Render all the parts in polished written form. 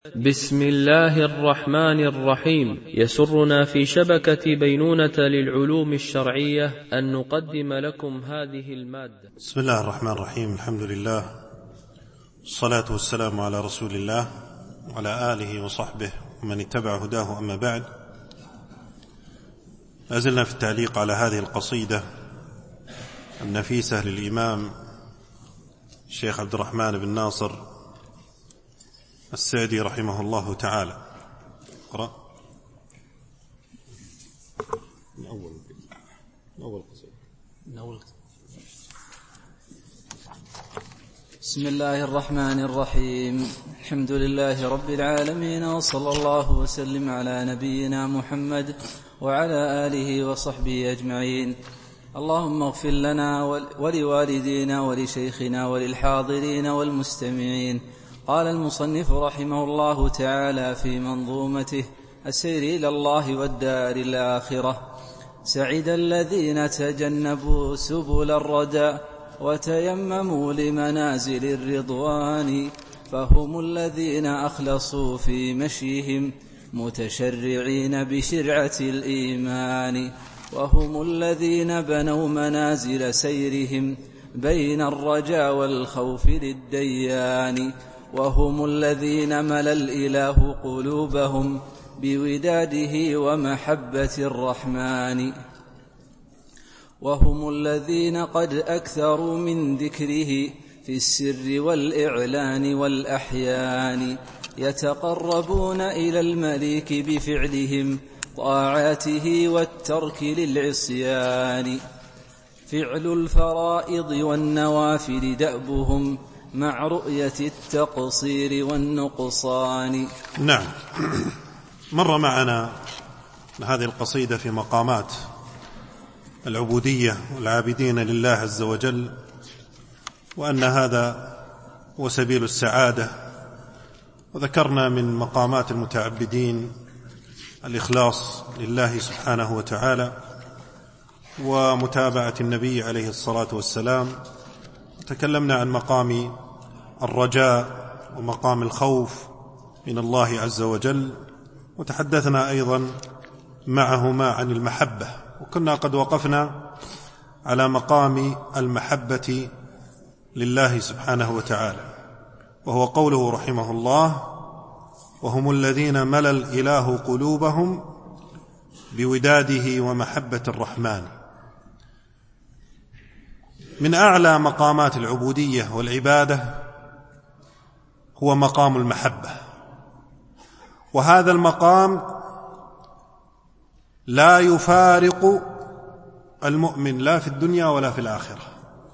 بسم الله الرحمن الرحيم. يسرنا في شبكة بينونة للعلوم الشرعية أن نقدم لكم هذه المادة. بسم الله الرحمن الرحيم. الحمد لله والصلاة والسلام على رسول الله وعلى آله وصحبه ومن اتبع هداه، أما بعد. لازلنا في التعليق على هذه القصيدة النفيسة للإمام الشيخ عبد الرحمن بن ناصر السعدي رحمه الله تعالى. اقرأ من أول قصيدة. بسم الله الرحمن الرحيم. الحمد لله رب العالمين، وصلى الله وسلم على نبينا محمد وعلى آله وصحبه أجمعين. اللهم اغفر لنا ولوالدينا ولشيخنا وللحاضرين والمستمعين. قال المصنف رحمه الله تعالى في منظومته السير إلى الله والدار الآخرة: سعد الذين تجنبوا سبل الردى وتيمموا لمنازل الرضوان، فهم الذين أخلصوا في مشيهم متشرعين بشرعة الإيمان، وهم الذين بنوا منازل سيرهم بين الرجاء والخوف للديان، وهم الذين ملأ الإله قلوبهم بوداده ومحبة الرحمن، وهم الذين قد أكثروا من ذكره في السر والإعلان والأحيان، يتقربون إلى المليك بفعلهم طاعاته والترك للعصيان، فعل الفرائض والنوافل دأبهم مع رؤية التقصير والنقصان. نعم، مر معنا هذه القصيدة في مقامات العبودية والعابدين لله عز وجل، وأن هذا هو سبيل السعادة. وذكرنا من مقامات المتعبدين الإخلاص لله سبحانه وتعالى ومتابعة النبي عليه الصلاة والسلام. تكلمنا عن مقام الرجاء ومقام الخوف من الله عز وجل، وتحدثنا أيضا معهما عن المحبة، وكنا قد وقفنا على مقام المحبة لله سبحانه وتعالى، وهو قوله رحمه الله: وهم الذين ملأ الإله قلوبهم بوداده ومحبة الرحمن. من أعلى مقامات العبودية والعبادة هو مقام المحبة، وهذا المقام لا يفارق المؤمن لا في الدنيا ولا في الآخرة،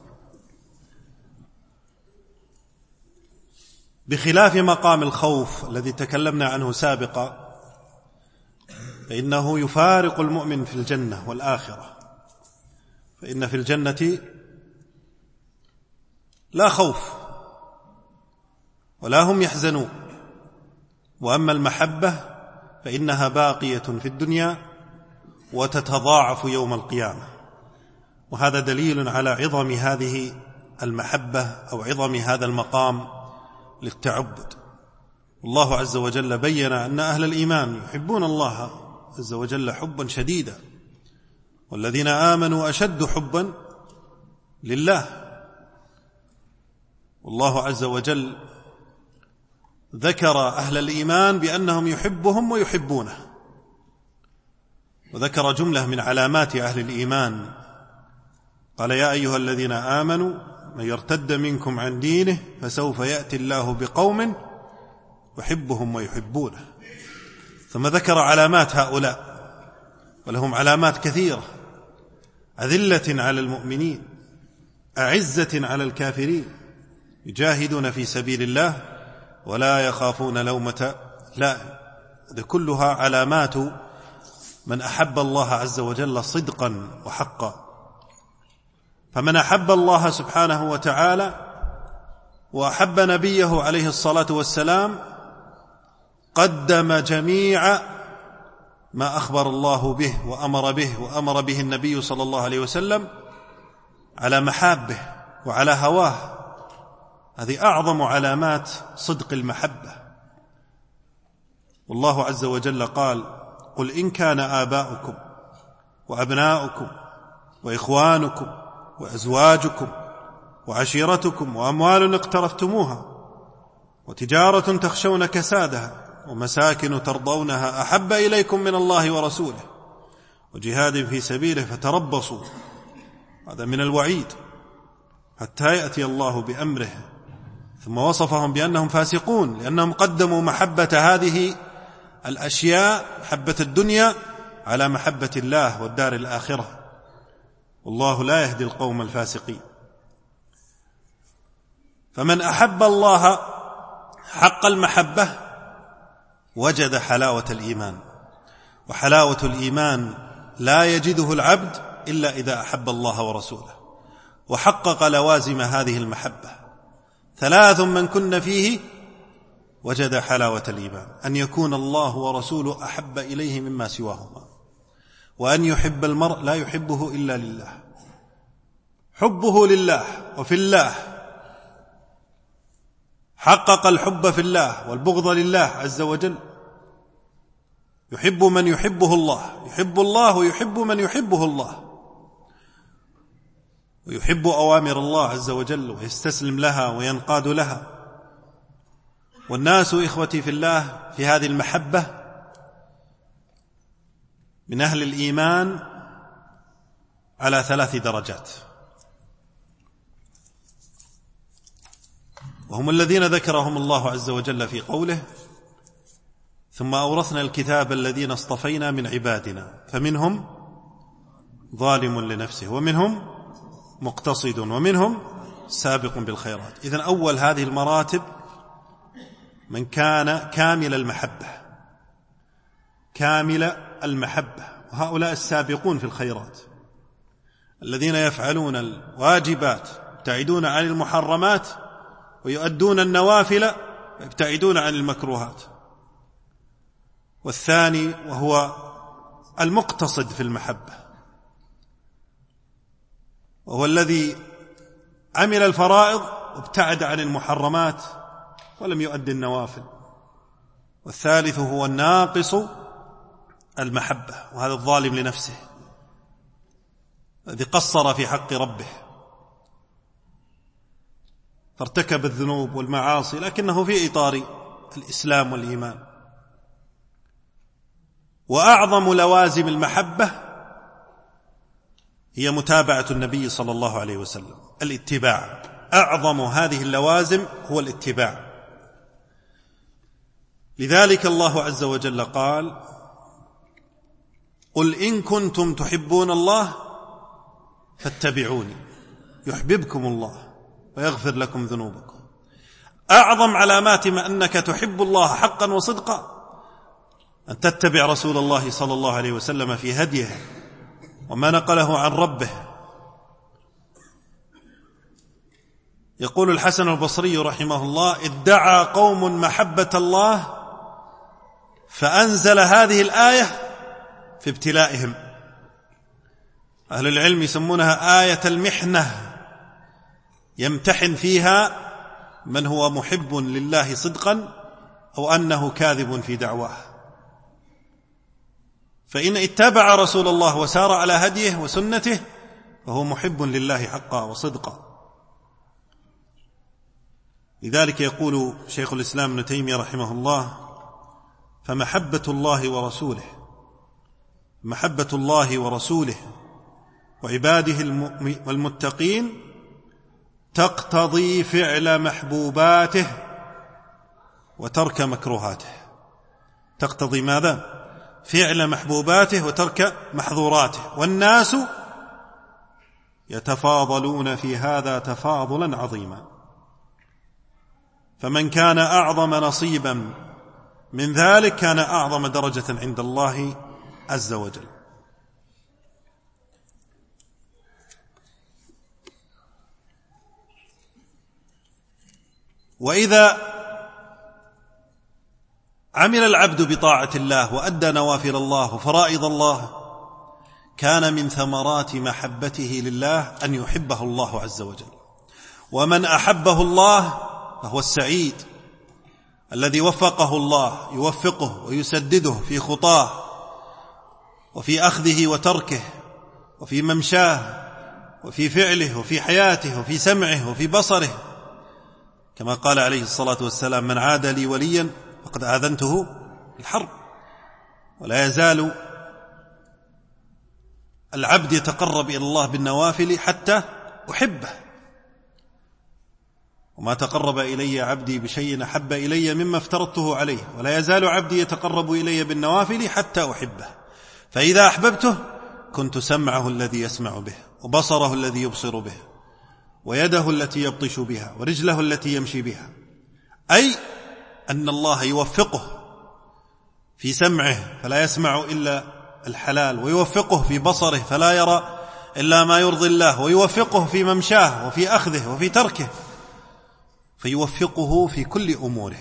بخلاف مقام الخوف الذي تكلمنا عنه سابقا، فإنه يفارق المؤمن في الجنة والآخرة، فإن في الجنة لا خوف ولا هم يحزنون، وأما المحبة فإنها باقية في الدنيا وتتضاعف يوم القيامة. وهذا دليل على عظم هذه المحبة أو عظم هذا المقام للتعبد. الله عز وجل بين أن أهل الإيمان يحبون الله عز وجل حبا شديدا، والذين آمنوا أشد حبا لله. والله عز وجل ذكر أهل الإيمان بأنهم يحبهم ويحبونه، وذكر جملة من علامات أهل الإيمان، قال: يا أيها الذين آمنوا من يرتد منكم عن دينه فسوف يأتي الله بقوم يحبهم ويحبونه. ثم ذكر علامات هؤلاء، ولهم علامات كثيرة: أذلة على المؤمنين أعزة على الكافرين يجاهدون في سبيل الله ولا يخافون لومة لائم. هذه كلها علامات من أحب الله عز وجل صدقا وحقا. فمن أحب الله سبحانه وتعالى وأحب نبيه عليه الصلاة والسلام قدم جميع ما أخبر الله به وأمر به النبي صلى الله عليه وسلم على محابه وعلى هواه. هذه أعظم علامات صدق المحبة. والله عز وجل قال: قل إن كان آباؤكم وأبناؤكم وإخوانكم وأزواجكم وعشيرتكم وأموال اقترفتموها وتجارة تخشون كسادها ومساكن ترضونها أحب إليكم من الله ورسوله وجهاد في سبيله فتربصوا. هذا من الوعيد حتى يأتي الله بأمره. ثم وصفهم بأنهم فاسقون لأنهم قدموا محبة هذه الأشياء، محبة الدنيا، على محبة الله والدار الآخرة، والله لا يهدي القوم الفاسقين. فمن أحب الله حق المحبة وجد حلاوة الإيمان، وحلاوة الإيمان لا يجده العبد إلا إذا أحب الله ورسوله وحقق لوازم هذه المحبة. 3 من كن فيه وجد حلاوة الإيمان: أن يكون الله ورسوله أحب إليه مما سواهما، وأن يحب المرء لا يحبه إلا لله. حبه لله وفي الله، حقق الحب في الله والبغض لله عز وجل. يحب من يحبه الله، يحب الله ويحب من يحبه الله، ويحب أوامر الله عز وجل ويستسلم لها وينقاد لها. والناس إخوتي في الله في هذه المحبة من أهل الإيمان على 3 درجات، وهم الذين ذكرهم الله عز وجل في قوله: ثم أورثنا الكتاب الذين اصطفينا من عبادنا فمنهم ظالم لنفسه ومنهم مقتصد ومنهم سابق بالخيرات. إذن أول هذه المراتب من كان كامل المحبة، كامل المحبة، وهؤلاء السابقون في الخيرات الذين يفعلون الواجبات، يبتعدون عن المحرمات، ويؤدون النوافل، ويبتعدون عن المكروهات. والثاني وهو المقتصد في المحبة، وهو الذي عمل الفرائض وابتعد عن المحرمات ولم يؤدي النوافل. والثالث هو الناقص المحبة، وهذا الظالم لنفسه الذي قصر في حق ربه فارتكب الذنوب والمعاصي لكنه في إطار الإسلام والإيمان. وأعظم لوازم المحبة هي متابعة النبي صلى الله عليه وسلم، الاتباع. أعظم هذه اللوازم هو الاتباع. لذلك الله عز وجل قال: قل إن كنتم تحبون الله فاتبعوني يحببكم الله ويغفر لكم ذنوبكم. أعظم علامات ما أنك تحب الله حقا وصدقا أن تتبع رسول الله صلى الله عليه وسلم في هديه وما نقله عن ربه. يقول الحسن البصري رحمه الله: ادعى قوم محبة الله فأنزل هذه الآية في ابتلائهم. أهل العلم يسمونها آية المحنة، يمتحن فيها من هو محب لله صدقا أو أنه كاذب في دعواه. فإن اتبع رسول الله وسار على هديه وسنته فهو محب لله حقا وصدقا. لذلك يقول شيخ الإسلام ابن تيمية رحمه الله: فمحبة الله ورسوله، محبة الله ورسوله وعباده والمتقين تقتضي فعل محبوباته وترك مكروهاته. تقتضي ماذا؟ فعل محبوباته وترك محظوراته. والناس يتفاضلون في هذا تفاضلا عظيما، فمن كان أعظم نصيبا من ذلك كان أعظم درجة عند الله عز وجل. وإذا عمل العبد بطاعة الله وأدى نوافل الله وفرائض الله كان من ثمرات محبته لله أن يحبه الله عز وجل. ومن أحبه الله فهو السعيد، الذي وفقه الله يوفقه ويسدده في خطاه وفي أخذه وتركه وفي ممشاه وفي فعله وفي حياته وفي سمعه وفي بصره، كما قال عليه الصلاة والسلام: من عاد لي وليا فقد آذنته بالحرب. ولا يزال العبد يتقرب إلى الله بالنوافل حتى أحبه، وما تقرب إلي عبدي بشيء أحب إلي مما افترضته عليه، ولا يزال عبدي يتقرب إلي بالنوافل حتى أحبه، فإذا أحببته كنت سمعه الذي يسمع به، وبصره الذي يبصر به، ويده التي يبطش بها، ورجله التي يمشي بها. أي أن الله يوفقه في سمعه فلا يسمع إلا الحلال، ويوفقه في بصره فلا يرى إلا ما يرضي الله، ويوفقه في ممشاه وفي أخذه وفي تركه، فيوفقه في كل أموره.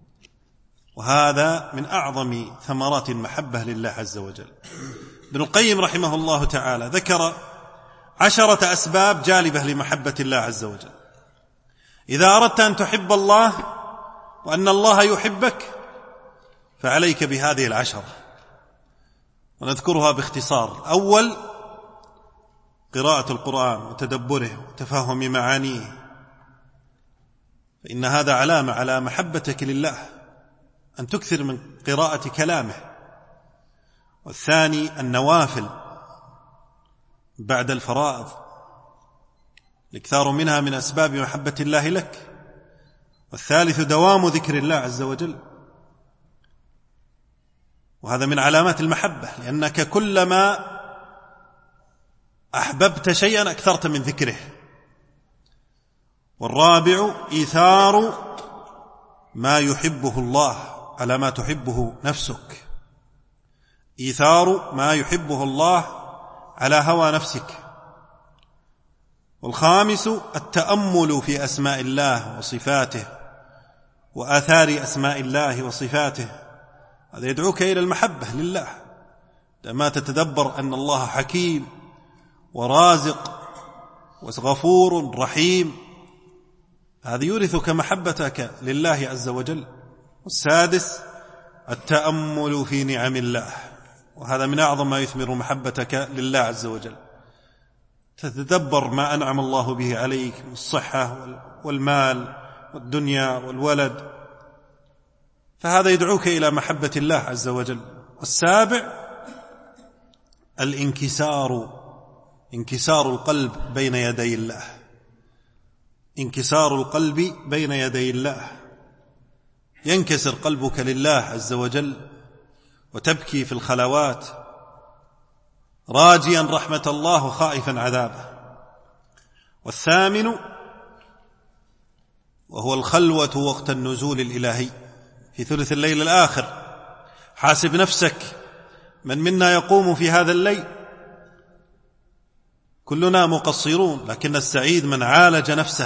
وهذا من أعظم ثمرات المحبة لله عز وجل. ابن القيم رحمه الله تعالى ذكر 10 أسباب جالبة لمحبة الله عز وجل. إذا أردت أن تحب الله وأن الله يحبك فعليك بهذه 10، ونذكرها باختصار. أول، قراءة القرآن وتدبره وتفهم معانيه، فإن هذا علامة على محبتك لله، أن تكثر من قراءة كلامه. والثاني، النوافل بعد الفرائض، الاكثار منها من أسباب محبة الله لك. والثالث، دوام ذكر الله عز وجل، وهذا من علامات المحبة، لأنك كلما أحببت شيئا أكثرت من ذكره. والرابع، إيثار ما يحبه الله على ما تحبه نفسك، إيثار ما يحبه الله على هوى نفسك. والخامس، التأمل في أسماء الله وصفاته وآثار أسماء الله وصفاته، هذا يدعوك إلى المحبة لله، لما تتدبر أن الله حكيم ورازق وغفور رحيم، هذا يورثك محبتك لله عز وجل. والسادس، التأمل في نعم الله، وهذا من أعظم ما يثمر محبتك لله عز وجل. تتدبر ما أنعم الله به عليك من الصحة والمال والدنيا والولد، فهذا يدعوك إلى محبة الله عز وجل. والسابع، انكسار القلب بين يدي الله، انكسار القلب بين يدي الله، ينكسر قلبك لله عز وجل وتبكي في الخلوات راجيا رحمة الله وخائفا عذابه. والثامن، وهو الخلوة وقت النزول الإلهي في ثلث الليل الآخر. حاسب نفسك، من منا يقوم في هذا الليل؟ كلنا مقصرون، لكن السعيد من عالج نفسه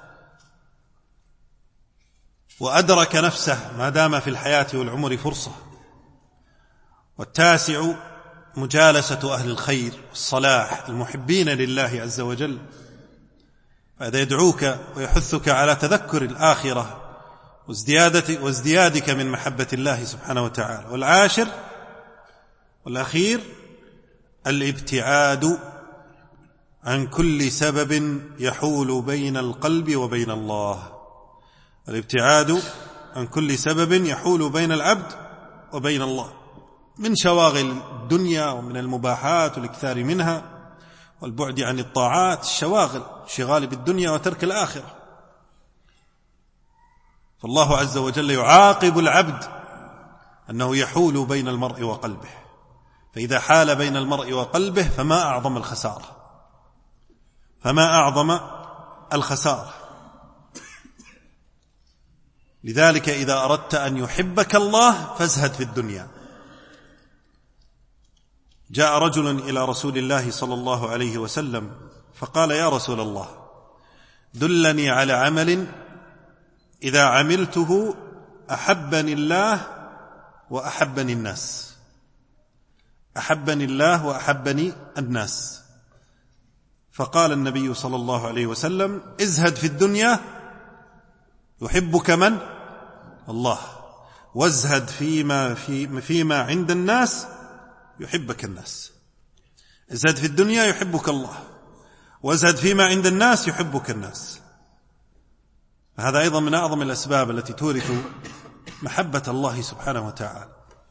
وأدرك نفسه ما دام في الحياة والعمر فرصة. والتاسع، مجالسة أهل الخير والصلاح المحبين لله عز وجل، هذا يدعوك ويحثك على تذكر الآخرة وازديادك من محبة الله سبحانه وتعالى. والعاشر والأخير، الابتعاد عن كل سبب يحول بين القلب وبين الله، الابتعاد عن كل سبب يحول بين العبد وبين الله، من شواغل الدنيا ومن المباحات والاكثار منها، والبعد عن الطاعات، الشغال بالدنيا وترك الآخرة. فالله عز وجل يعاقب العبد أنه يحول بين المرء وقلبه، فإذا حال بين المرء وقلبه فما أعظم الخسارة، فما أعظم الخسارة. لذلك إذا أردت أن يحبك الله فازهد في الدنيا. جاء رجل إلى رسول الله صلى الله عليه وسلم فقال: يا رسول الله، دلني على عمل إذا عملته أحبني الله وأحبني الناس، أحبني الله وأحبني الناس. فقال النبي صلى الله عليه وسلم: ازهد في الدنيا يحبك من؟ الله. وازهد فيما عند الناس يحبك الناس. ازهد في الدنيا يحبك الله، وازهد فيما عند الناس يحبك الناس. هذا أيضا من أعظم الأسباب التي تورث محبة الله سبحانه وتعالى.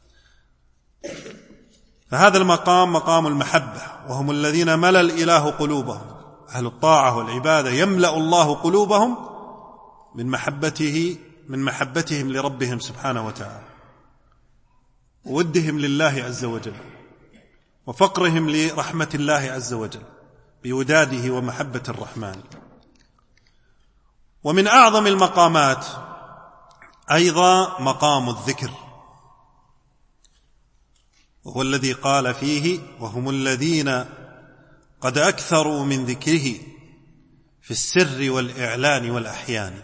فهذا المقام مقام المحبة، وهم الذين ملأ الإله قلوبهم. أهل الطاعة والعبادة يملأ الله قلوبهم من محبتهم لربهم سبحانه وتعالى، وودهم لله عز وجل، وفقرهم لرحمة الله عز وجل بوداده ومحبة الرحمن. ومن أعظم المقامات أيضا مقام الذكر، وهو الذي قال فيه: وهم الذين قد أكثروا من ذكره في السر والإعلان والأحيان.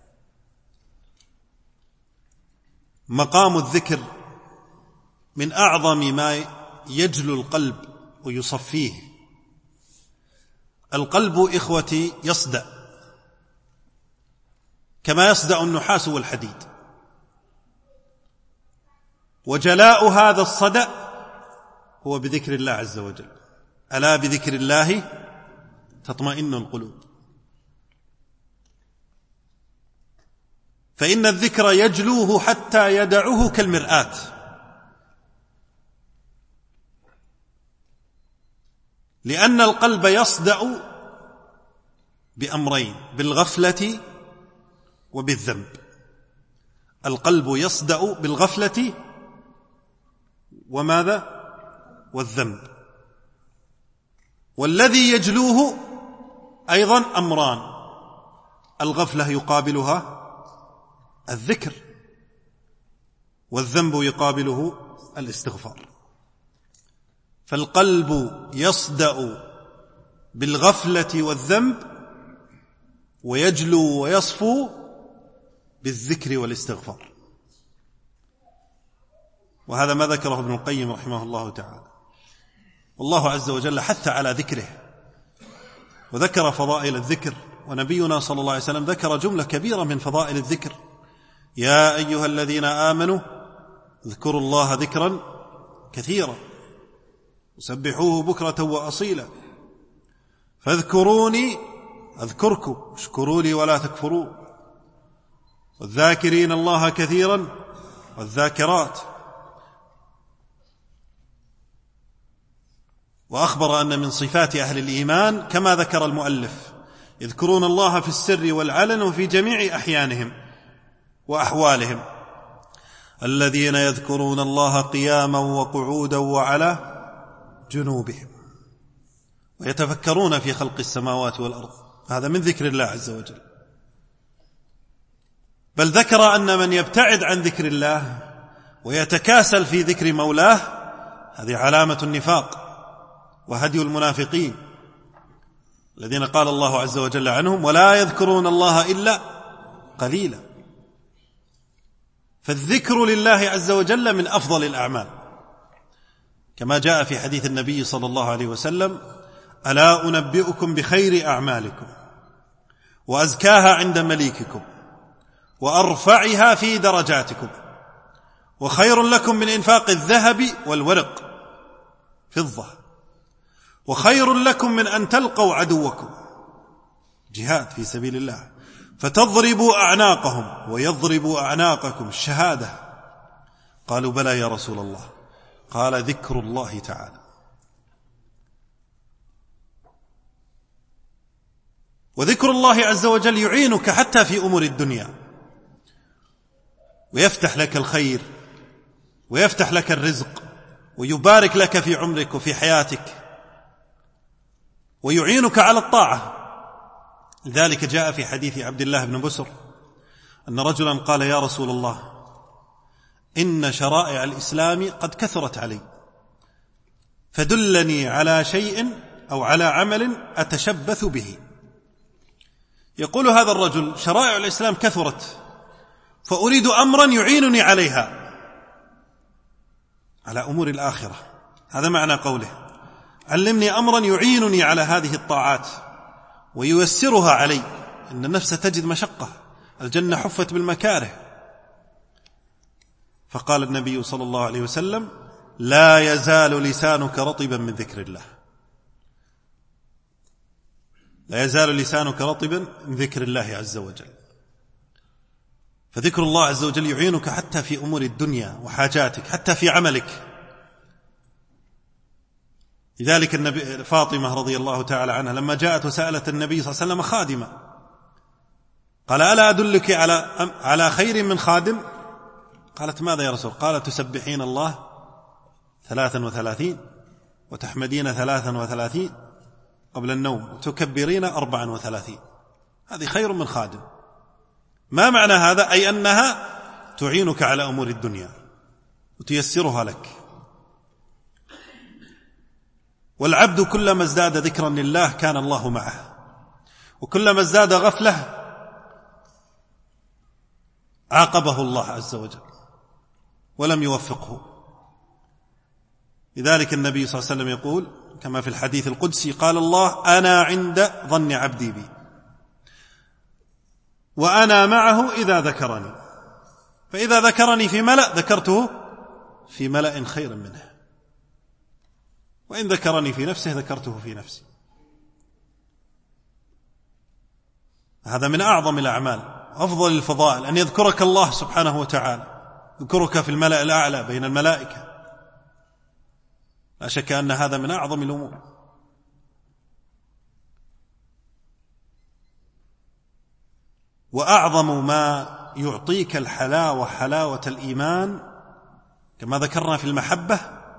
مقام الذكر من أعظم ما يجلو القلب ويصفيه. القلب إخوتي يصدأ كما يصدأ النحاس والحديد، وجلاء هذا الصدأ هو بذكر الله عز وجل. ألا بذكر الله تطمئن القلوب. فإن الذكر يجلوه حتى يدعه كالمرآة. لأن القلب يصدأ بأمرين: بالغفلة وبالذنب. القلب يصدأ بالغفلة وماذا؟ والذنب. والذي يجلوه أيضا أمران: الغفلة يقابلها الذكر، والذنب يقابله الاستغفار. فالقلب يصدأ بالغفلة والذنب، ويجلو ويصفو بالذكر والاستغفار. وهذا ما ذكره ابن القيم رحمه الله تعالى. والله عز وجل حث على ذكره وذكر فضائل الذكر، ونبينا صلى الله عليه وسلم ذكر جملة كبيرة من فضائل الذكر: يا أيها الذين آمنوا اذكروا الله ذكرا كثيرا وسبحوه بكرة وأصيلا فاذكروني أذكركم اشكروا لي ولا تكفرون والذاكرين الله كثيرا والذاكرات. وأخبر أن من صفات أهل الإيمان كما ذكر المؤلف: يذكرون الله في السر والعلن وفي جميع أحيانهم وأحوالهم. الذين يذكرون الله قياما وقعودا وعلى جنوبهم ويتفكرون في خلق السماوات والأرض. هذا من ذكر الله عز وجل. بل ذكر أن من يبتعد عن ذكر الله ويتكاسل في ذكر مولاه هذه علامة النفاق وهدي المنافقين الذين قال الله عز وجل عنهم: ولا يذكرون الله إلا قليلا. فالذكر لله عز وجل من أفضل الأعمال، كما جاء في حديث النبي صلى الله عليه وسلم: ألا أنبئكم بخير أعمالكم وأزكاها عند مليككم وأرفعها في درجاتكم وخير لكم من إنفاق الذهب والورق فضة وخير لكم من أن تلقوا عدوكم جهاد في سبيل الله فتضربوا أعناقهم ويضربوا أعناقكم الشهادة. قالوا: بلى يا رسول الله. قال: ذكر الله تعالى. وذكر الله عز وجل يعينك حتى في أمور الدنيا، ويفتح لك الخير ويفتح لك الرزق ويبارك لك في عمرك وفي حياتك ويعينك على الطاعة. لذلك جاء في حديث عبد الله بن بسر أن رجلا قال: يا رسول الله، إن شرائع الإسلام قد كثرت علي، فدلني على شيء أو على عمل أتشبث به. يقول هذا الرجل: شرائع الإسلام كثرت، فأريد أمرا يعينني عليها، على أمور الآخرة. هذا معنى قوله: علمني أمرا يعينني على هذه الطاعات وييسرها علي. إن النفس تجد مشقة، الجنة حفت بالمكاره، فقال النبي صلى الله عليه وسلم: لا يزال لسانك رطبا من ذكر الله. لا يزال لسانك رطبا من ذكر الله عز وجل. فذكر الله عز وجل يعينك حتى في أمور الدنيا وحاجاتك، حتى في عملك. لذلك فاطمة رضي الله تعالى عنها لما جاءت وسألت النبي صلى الله عليه وسلم خادمة، قال: ألا أدلك على خير من خادم؟ قالت: ماذا يا رسول؟ قال: تسبحين الله 33 وتحمدين 33 قبل النوم وتكبرين 34. هذه خير من خادم. ما معنى هذا؟ أي أنها تعينك على أمور الدنيا وتيسرها لك. والعبد كلما ازداد ذكرا لله كان الله معه، وكلما ازداد غفلة عاقبه الله عز وجل ولم يوفقه. لذلك النبي صلى الله عليه وسلم يقول كما في الحديث القدسي: قال الله: أنا عند ظن عبدي بي وأنا معه إذا ذكرني، فإذا ذكرني في ملأ ذكرته في ملأ خير منه، وإن ذكرني في نفسه ذكرته في نفسي. هذا من أعظم الأعمال، أفضل الفضائل، أن يذكرك الله سبحانه وتعالى، يذكرك في الملأ الأعلى بين الملائكة. لا شك أن هذا من أعظم الأمور. وأعظم ما يعطيك الحلاوة، حلاوة الإيمان، كما ذكرنا في المحبة،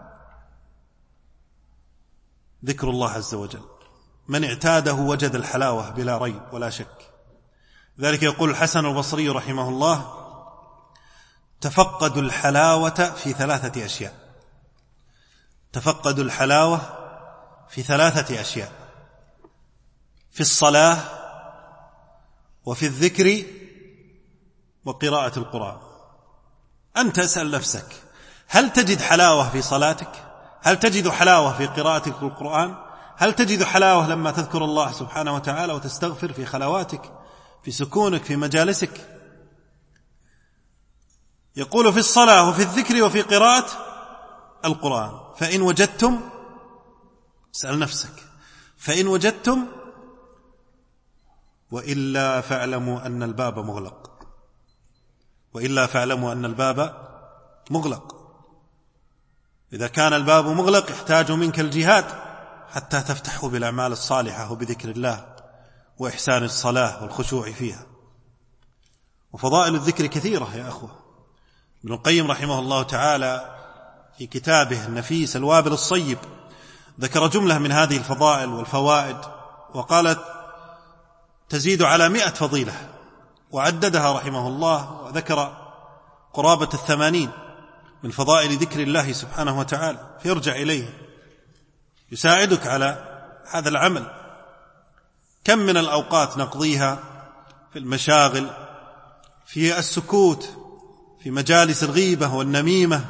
ذكر الله عز وجل. من اعتاده وجد الحلاوة بلا ريب ولا شك. ذلك يقول الحسن البصري رحمه الله: تفقدوا الحلاوة في 3 أشياء. تفقدوا الحلاوة في 3 أشياء: في الصلاة، وفي الذكر، وقراءة القرآن. أنت اسأل نفسك: هل تجد حلاوة في صلاتك؟ هل تجد حلاوة في قراءة القرآن؟ هل تجد حلاوة لما تذكر الله سبحانه وتعالى وتستغفر في خلواتك، في سكونك، في مجالسك؟ يقول: في الصلاة وفي الذكر وفي قراءة القرآن. فإن وجدتم، اسأل نفسك، فإن وجدتم، وإلا فاعلموا أن الباب مغلق. وإلا فاعلموا أن الباب مغلق. إذا كان الباب مغلق يحتاج منك الجهاد حتى تفتحه بالأعمال الصالحة وبذكر الله وإحسان الصلاة والخشوع فيها. وفضائل الذكر كثيرة يا أخوة. ابن القيم رحمه الله تعالى في كتابه النفيس الوابل الصيب ذكر جملة من هذه الفضائل والفوائد، وقالت تزيد على 100 فضيلة، وعددها رحمه الله وذكر قرابة 80 من فضائل ذكر الله سبحانه وتعالى. فيرجع إليه يساعدك على هذا العمل. كم من الأوقات نقضيها في المشاغل، في السكوت، في مجالس الغيبة والنميمة،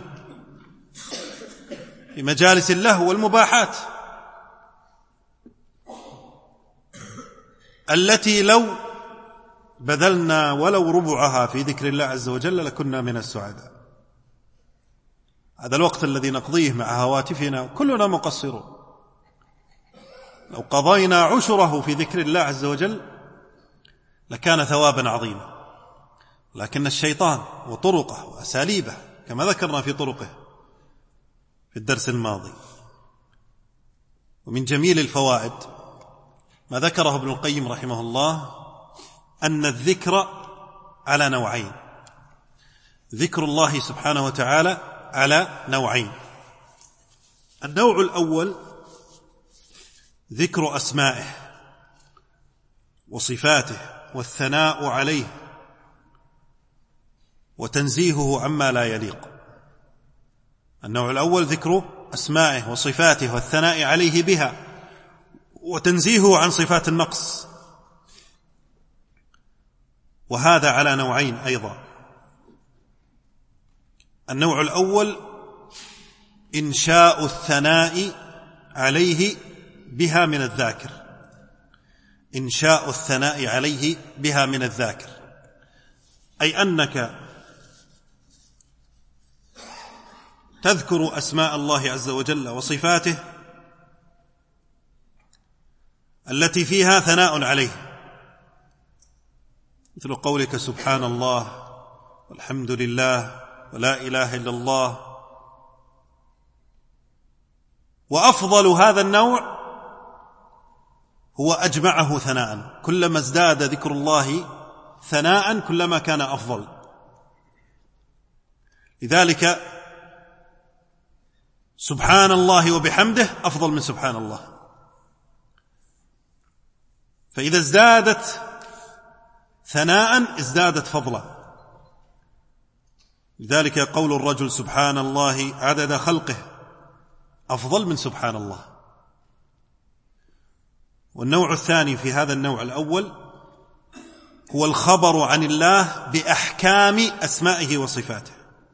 في مجالس اللهو والمباحات، التي لو بذلنا ولو ربعها في ذكر الله عز وجل لكنا من السعداء. هذا الوقت الذي نقضيه مع هواتفنا كلنا مقصرون. لو قضينا عشره في ذكر الله عز وجل لكان ثوابا عظيما. لكن الشيطان وطرقه وأساليبه كما ذكرنا في طرقه في الدرس الماضي. ومن جميل الفوائد ما ذكره ابن القيم رحمه الله أن الذكر على نوعين. ذكر الله سبحانه وتعالى على نوعين. النوع الأول ذكر أسمائه وصفاته والثناء عليه وتنزيهه عما لا يليق. النوع الأول ذكر أسمائه وصفاته والثناء عليه بها وتنزيهه عن صفات النقص، وهذا على نوعين أيضا. النوع الأول إنشاء الثناء عليه بها من الذاكر. إنشاء الثناء عليه بها من الذاكر، أي أنك تذكر أسماء الله عز وجل وصفاته التي فيها ثناء عليه، مثل قولك سبحان الله والحمد لله ولا إله إلا الله. وأفضل هذا النوع هو أجمعه ثناء، كلما ازداد ذكر الله ثناء كلما كان أفضل. لذلك سبحان الله وبحمده أفضل من سبحان الله، فإذا ازدادت ثناء ازدادت فضلا. لذلك قول الرجل سبحان الله عدد خلقه أفضل من سبحان الله. والنوع الثاني في هذا النوع الأول هو الخبر عن الله بأحكام أسمائه وصفاته،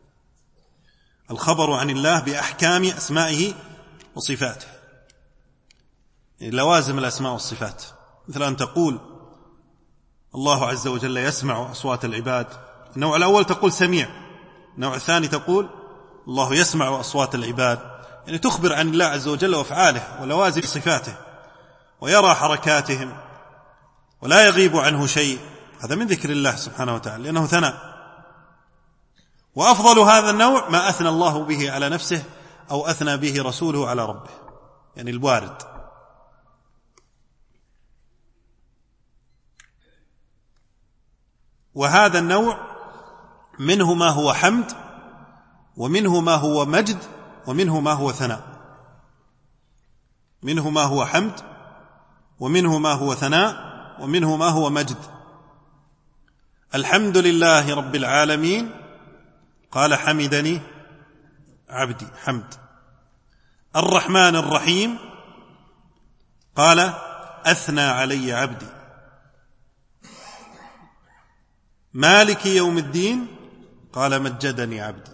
الخبر عن الله بأحكام أسمائه وصفاته، يعني لوازم الأسماء والصفات، مثل أن تقول الله عز وجل يسمع أصوات العباد. النوع الأول تقول سميع، النوع الثاني تقول الله يسمع أصوات العباد، يعني تخبر عن الله عز وجل وأفعاله ولوازم صفاته، ويرى حركاتهم ولا يغيب عنه شيء. هذا من ذكر الله سبحانه وتعالى لأنه ثناء. وأفضل هذا النوع ما أثنى الله به على نفسه أو أثنى به رسوله على ربه، يعني الوارد. وهذا النوع منه ما هو حمد، ومنه ما هو مجد، ومنه ما هو ثناء. منه ما هو حمد، ومنه ما هو ثناء، ومنه ما هو مجد. الحمد لله رب العالمين قال حمدني عبدي، حمد. الرحمن الرحيم قال أثنى علي عبدي. مالك يوم الدين قال مجدني عبدي.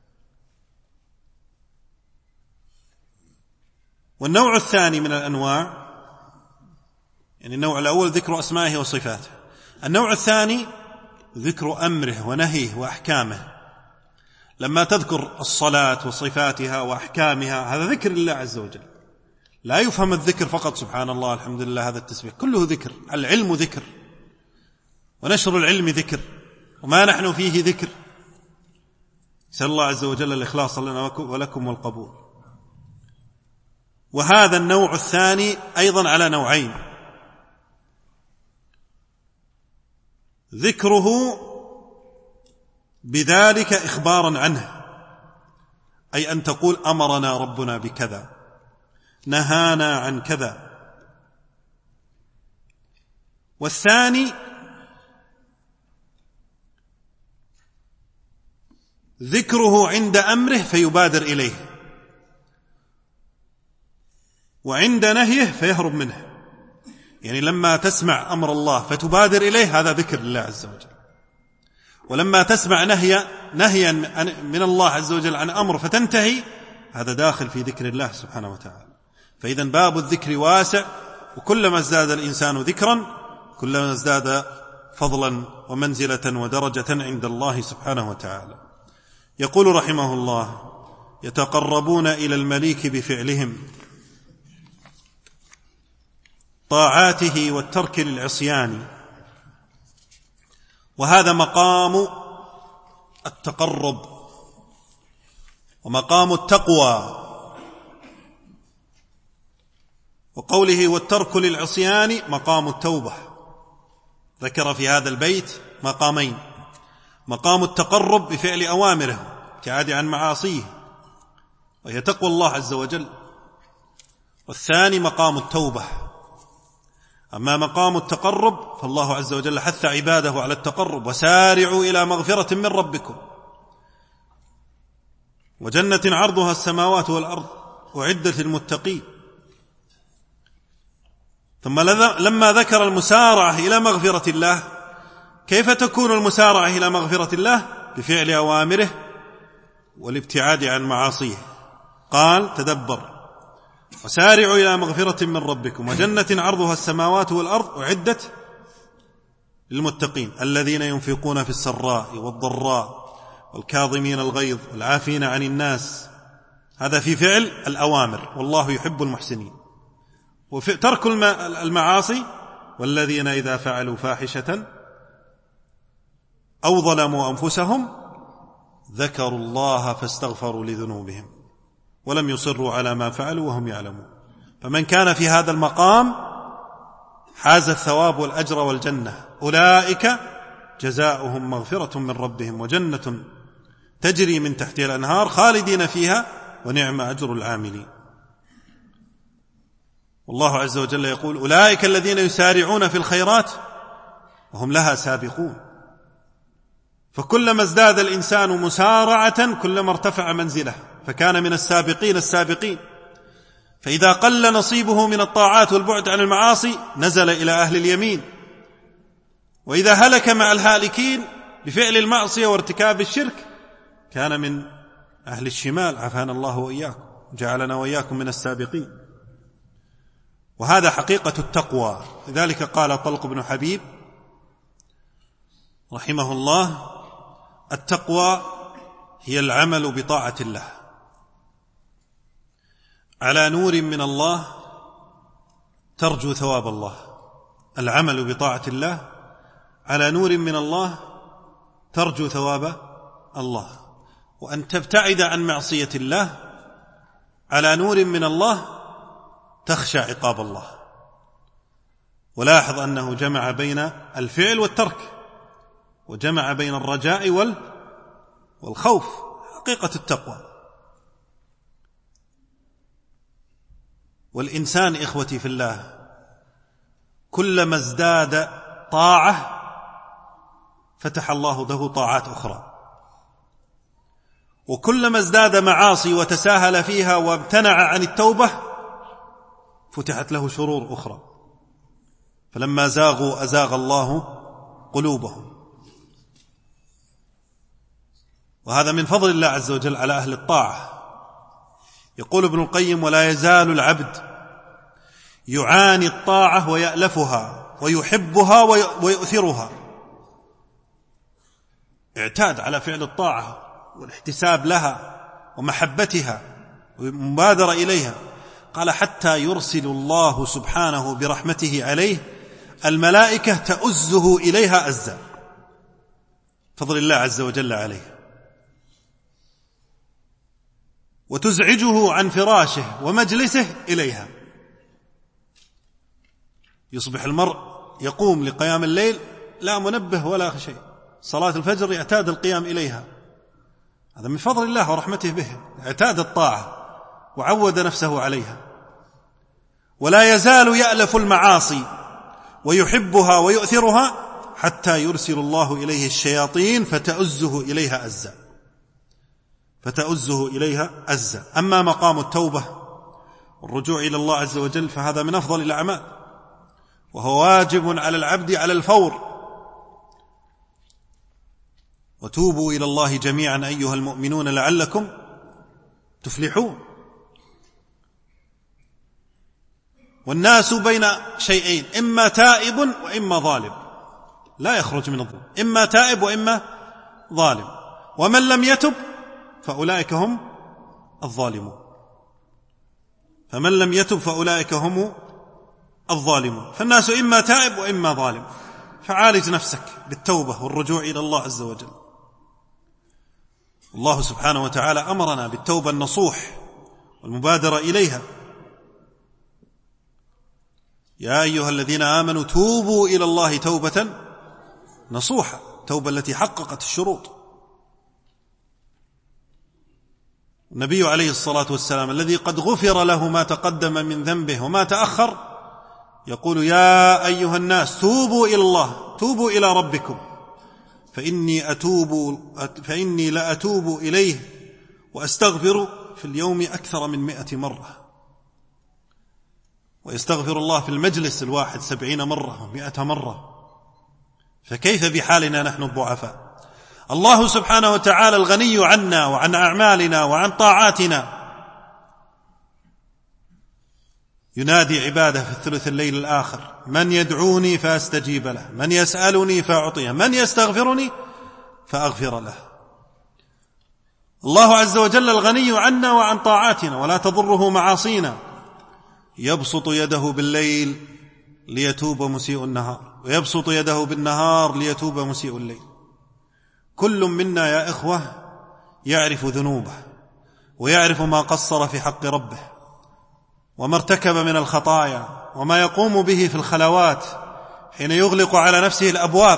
والنوع الثاني من الأنواع، يعني النوع الأول ذكر أسمائه وصفاته، النوع الثاني ذكر أمره ونهيه وأحكامه. لما تذكر الصلاة وصفاتها وأحكامها هذا ذكر الله عز وجل، لا يفهم الذكر فقط سبحان الله الحمد لله، هذا التسبيح كله ذكر. العلم ذكر، ونشر العلم ذكر، وما نحن فيه ذكر. نسأل الله عز وجل الإخلاص لنا ولكم والقبول. وهذا النوع الثاني أيضا على نوعين، ذكره بذلك إخبارا عنه، أي أن تقول أمرنا ربنا بكذا، نهانا عن كذا. والثاني ذكره عند أمره فيبادر إليه، وعند نهيه فيهرب منه. يعني لما تسمع أمر الله فتبادر إليه هذا ذكر الله عز وجل، ولما تسمع نهيا من الله عز وجل عن أمر فتنتهي هذا داخل في ذكر الله سبحانه وتعالى. فإذا باب الذكر واسع، وكلما ازداد الإنسان ذكرا كلما ازداد فضلا ومنزلة ودرجة عند الله سبحانه وتعالى. يقول رحمه الله: يتقربون إلى المليك بفعلهم، طاعاته والترك للعصيان. وهذا مقام التقرب ومقام التقوى. وقوله والترك للعصيان مقام التوبة. ذكر في هذا البيت مقامين: مقام التقرب بفعل أوامره ابتعاد عن معاصيه وهي تقوى الله عز وجل، والثاني مقام التوبة. أما مقام التقرب فالله عز وجل حث عباده على التقرب: وسارعوا إلى مغفرة من ربكم وجنة عرضها السماوات والأرض أعدت للمتقين. ثم لما ذكر المسارعة إلى مغفرة الله، كيف تكون المسارعة إلى مغفرة الله؟ بفعل أوامره والابتعاد عن معاصيه. قال: تدبر: وسارعوا إلى مغفرة من ربكم وجنة عرضها السماوات والأرض أعدت للمتقين الذين ينفقون في السراء والضراء والكاظمين الغيظ والعافين عن الناس هذا في فعل الأوامر، والله يحب المحسنين. وفي ترك المعاصي، والذين إذا فعلوا فاحشة أو ظلموا أنفسهم ذكروا الله فاستغفروا لذنوبهم ولم يصروا على ما فعلوا وهم يعلمون. فمن كان في هذا المقام حاز الثواب والأجر والجنة، أولئك جزاؤهم مغفرة من ربهم وجنة تجري من تحتها الأنهار خالدين فيها ونعم أجر العاملين. والله عز وجل يقول: أولئك الذين يسارعون في الخيرات وهم لها سابقون. فكلما ازداد الإنسان مسارعة كلما ارتفع منزله، فكان من السابقين. فإذا قل نصيبه من الطاعات والبعد عن المعاصي نزل إلى أهل اليمين، وإذا هلك مع الهالكين بفعل المعصية وارتكاب الشرك كان من أهل الشمال. عافانا الله وإياكم، جعلنا وإياكم من السابقين. وهذا حقيقة التقوى. لذلك قال طلق بن حبيب رحمه الله: التقوى هي العمل بطاعة الله على نور من الله ترجو ثواب الله. العمل بطاعة الله على نور من الله ترجو ثواب الله، وأن تبتعد عن معصية الله على نور من الله تخشى عقاب الله. ولاحظ أنه جمع بين الفعل والترك، وجمع بين الرجاء والخوف. حقيقة التقوى. والإنسان إخوتي في الله كلما ازداد طاعة فتح الله له طاعات أخرى، وكلما ازداد معاصي وتساهل فيها وامتنع عن التوبة فتحت له شرور أخرى. فلما زاغوا أزاغ الله قلوبهم. وهذا من فضل الله عز وجل على أهل الطاعة. يقول ابن القيم: ولا يزال العبد يعاني الطاعة ويألفها ويحبها ويؤثرها. اعتاد على فعل الطاعة والاحتساب لها ومحبتها والمبادرة إليها. قال: حتى يرسل الله سبحانه برحمته عليه الملائكة تؤزه إليها أزا. فضل الله عز وجل عليه. وتزعجه عن فراشه ومجلسه إليها. يصبح المرء يقوم لقيام الليل لا منبه ولا شيء، صلاة الفجر يعتاد القيام إليها. هذا من فضل الله ورحمته به، اعتاد الطاعة وعود نفسه عليها. ولا يزال يألف المعاصي ويحبها ويؤثرها حتى يرسل الله إليه الشياطين فتؤزه إليها أزا. أما مقام التوبة والرجوع إلى الله عز وجل فهذا من أفضل الأعمال، وهو واجب على العبد على الفور. وتوبوا إلى الله جميعا أيها المؤمنون لعلكم تفلحون. والناس بين شيئين: إما تائب وإما ظالم، لا يخرج من الظلم، إما تائب وإما ظالم. ومن لم يتب فأولئك هم الظالمون. فالناس إما تائب وإما ظالم، فعالج نفسك بالتوبة والرجوع إلى الله عز وجل. الله سبحانه وتعالى أمرنا بالتوبة النصوح والمبادرة إليها: يا أيها الذين آمنوا توبوا إلى الله توبة نصوحة، توبة التي حققت الشروط. النبي عليه الصلاة والسلام الذي قد غفر له ما تقدم من ذنبه وما تأخر يقول: يا أيها الناس توبوا إلى الله، توبوا إلى ربكم، فإني لأتوب إليه وأستغفر في اليوم أكثر من 100 مرة. ويستغفر الله في المجلس الواحد 70 مرة و100 مرة. فكيف بحالنا نحن الضعفاء؟ الله سبحانه وتعالى الغني عنا وعن أعمالنا وعن طاعاتنا ينادي عباده في الثلث الليل الآخر: من يدعوني فأستجيب له، من يسألني فأعطيه، من يستغفرني فأغفر له. الله عز وجل الغني عنا وعن طاعاتنا ولا تضره معاصينا، يبسط يده بالليل ليتوب مسيء النهار، ويبسط يده بالنهار ليتوب مسيء الليل. كل منا يا إخوة يعرف ذنوبه، ويعرف ما قصر في حق ربه، وما ارتكب من الخطايا، وما يقوم به في الخلوات حين يغلق على نفسه الأبواب.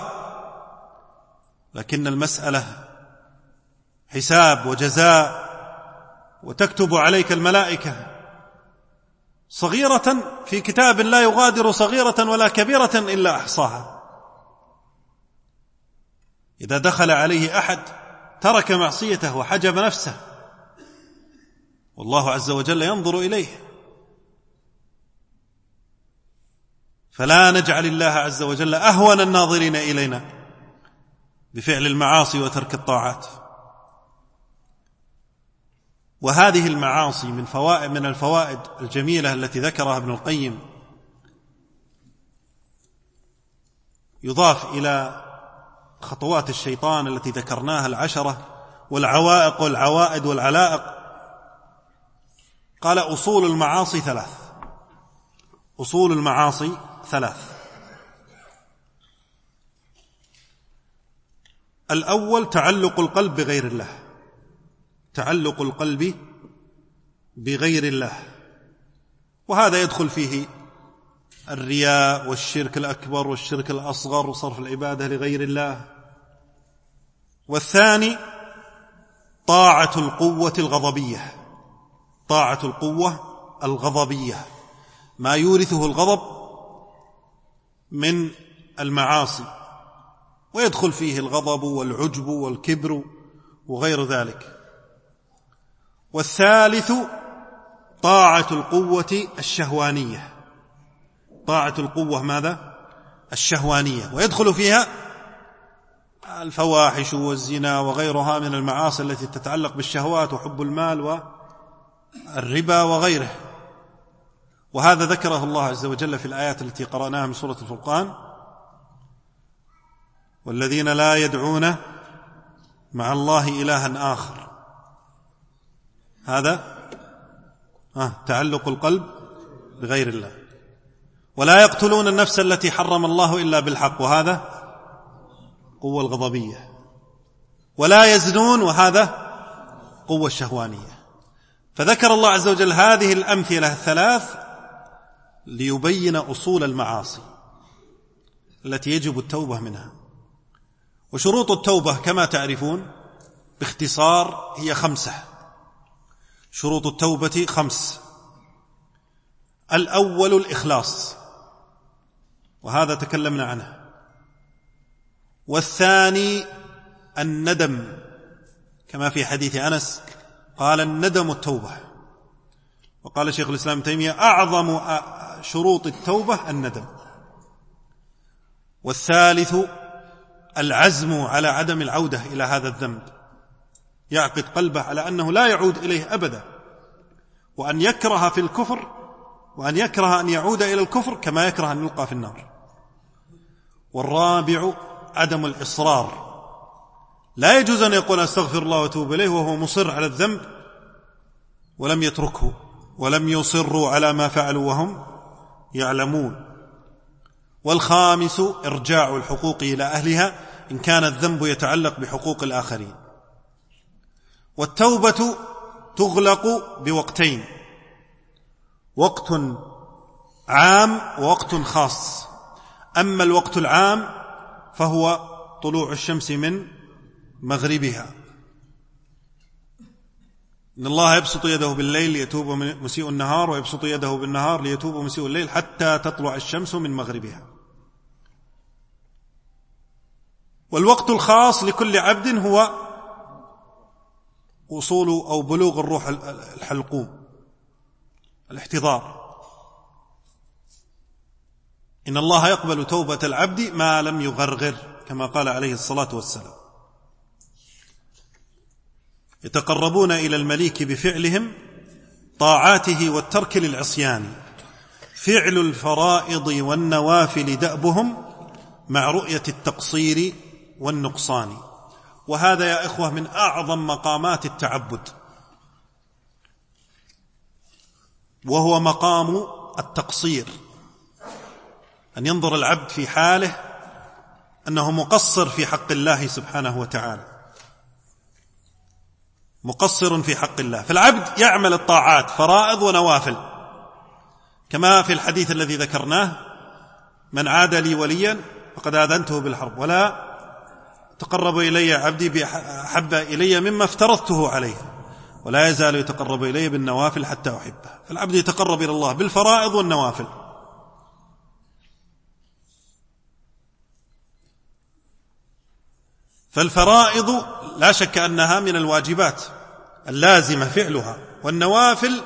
لكن المسألة حساب وجزاء، وتكتب عليك الملائكة صغيرة في كتاب لا يغادر صغيرة ولا كبيرة إلا أحصاها. إذا دخل عليه أحد ترك معصيته وحجب نفسه، والله عز وجل ينظر إليه. فلا نجعل الله عز وجل أهون الناظرين إلينا بفعل المعاصي وترك الطاعات. وهذه المعاصي من الفوائد الجميلة التي ذكرها ابن القيم، يضاف إلى خطوات الشيطان التي ذكرناها 10 والعوائق والعوائد والعلائق. قال أصول المعاصي 3. أصول المعاصي 3. الأول تعلق القلب بغير الله، تعلق القلب بغير الله، وهذا يدخل فيه الرياء والشرك الأكبر والشرك الأصغر وصرف العبادة لغير الله. والثاني طاعة القوة الغضبية، طاعة القوة الغضبية، ما يورثه الغضب من المعاصي، ويدخل فيه الغضب والعجب والكبر وغير ذلك. والثالث طاعة القوة الشهوانية، طاعة القوة ماذا؟ الشهوانية، ويدخل فيها الفواحش والزنا وغيرها من المعاصي التي تتعلق بالشهوات وحب المال والربا وغيره. وهذا ذكره الله عز وجل في الآيات التي قرأناها من سورة الفرقان: والذين لا يدعون مع الله إلها آخر. هذا تعلق القلب بغير الله. ولا يقتلون النفس التي حرم الله إلا بالحق، وهذا قوة الغضبية. ولا يزنون، وهذا قوة الشهوانية. فذكر الله عز وجل هذه الأمثلة 3 ليبين أصول المعاصي التي يجب التوبة منها. وشروط التوبة كما تعرفون باختصار هي 5. شروط التوبة 5. الأول الإخلاص، وهذا تكلمنا عنه. والثاني الندم، كما في حديث أنس قال: الندم التوبة. وقال شيخ الإسلام ابن تيمية: أعظم شروط التوبة الندم. والثالث العزم على عدم العودة إلى هذا الذنب، يعقد قلبه على أنه لا يعود إليه أبدا، وأن يكره في الكفر، وأن يكره أن يعود إلى الكفر كما يكره أن يلقى في النار. والرابع عدم الإصرار، لا يجوز أن يقول أستغفر الله وأتوب إليه وهو مصر على الذنب ولم يتركه، ولم يصروا على ما فعلوا وهم يعلمون. والخامس إرجاع الحقوق إلى أهلها إن كان الذنب يتعلق بحقوق الآخرين. والتوبة تغلق بوقتين: وقت عام ووقت خاص. أما الوقت العام فهو طلوع الشمس من مغربها. إن الله يبسط يده بالليل ليتوب مسيء النهار، ويبسط يده بالنهار ليتوب مسيء الليل حتى تطلع الشمس من مغربها. والوقت الخاص لكل عبد هو وصول أو بلوغ الروح الحلقوم، الاحتضار. إن الله يقبل توبة العبد ما لم يغرغر، كما قال عليه الصلاة والسلام: يتقربون إلى المليك بفعلهم طاعاته والترك للعصيان، فعل الفرائض والنوافل دأبهم مع رؤية التقصير والنقصان، وهذا يا إخوة من أعظم مقامات التعبد، وهو مقام التقصير، أن ينظر العبد في حاله أنه مقصر في حق الله سبحانه وتعالى، مقصر في حق الله. فالعبد يعمل الطاعات فرائض ونوافل، كما في الحديث الذي ذكرناه: من عاد لي وليا فقد آذنته بالحرب، ولا تقرب إلي عبدي بأحب إلي مما افترضته عليه، ولا يزال يتقرب إلي بالنوافل حتى أحبه. فالعبد يتقرب إلى الله بالفرائض والنوافل. فالفرائض لا شك أنها من الواجبات اللازمة فعلها، والنوافل